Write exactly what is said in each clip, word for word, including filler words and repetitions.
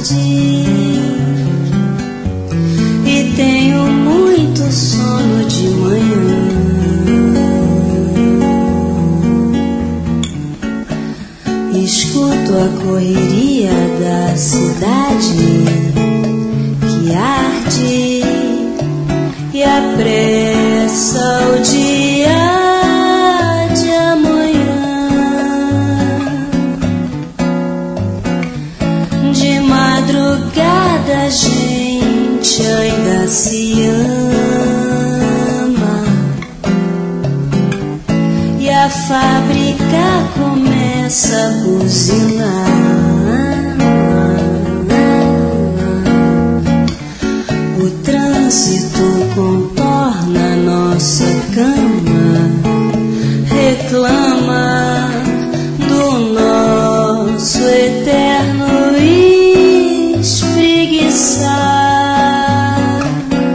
e tenho muito sono de manhã. Escuto a correria da cidade que arde e apressa o dia de amanhã. De madrugada a gente ainda se ama e a fábrica começa a buzinar. O trânsito contorna nossa cama, reclama do nosso eterno espreguiçar.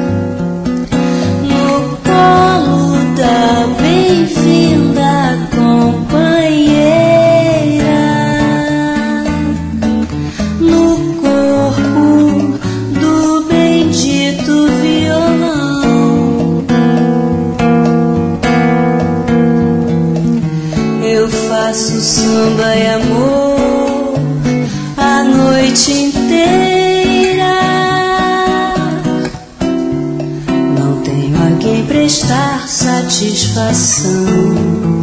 No colo da bem-vinda companheira, no corpo do bendito violão, eu faço samba e amor a noite inteira. Não tenho a quem prestar satisfação.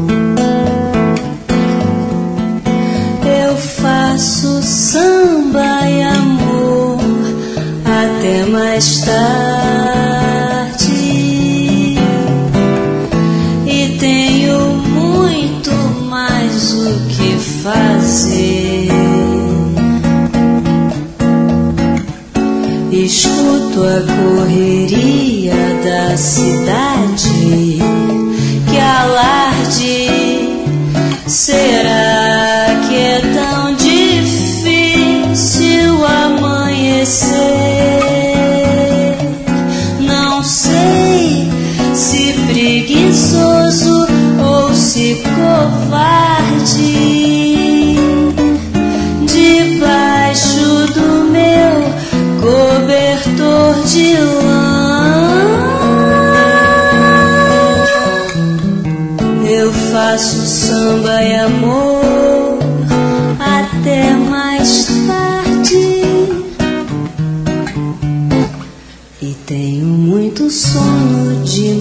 Eu faço samba e amor até mais tarde e tenho muito mais o que fazer. Escuto a correria da cidade que alarde. Será que é tão difícil amanhecer? Não sei se preguiçoso ou se covarde. Debaixo do meu cobertor de lã, eu faço samba e amor até mais tarde e tenho muito sono de